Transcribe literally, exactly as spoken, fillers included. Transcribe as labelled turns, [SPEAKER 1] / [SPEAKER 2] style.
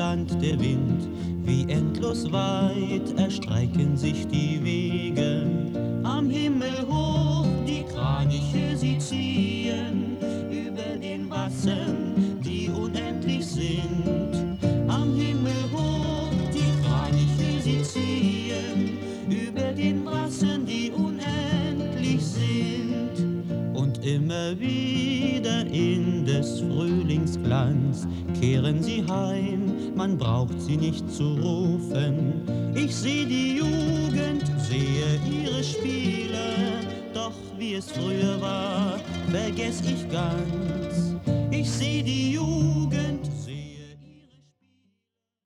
[SPEAKER 1] Land der Wind, wie endlos weit erstrecken sich die Wege. Am Himmel hoch die Kraniche sie ziehen, über den Wassern, die unendlich sind. Am Himmel hoch die Kraniche sie ziehen, über den Wassern, die unendlich sind. Und immer wieder in des Frühlings Glanz kehren sie heim, man braucht sie nicht zu rufen. Ich seh die Jugend, sehe ihre Spiele, doch wie es früher war, vergess ich ganz. Ich seh die Jugend,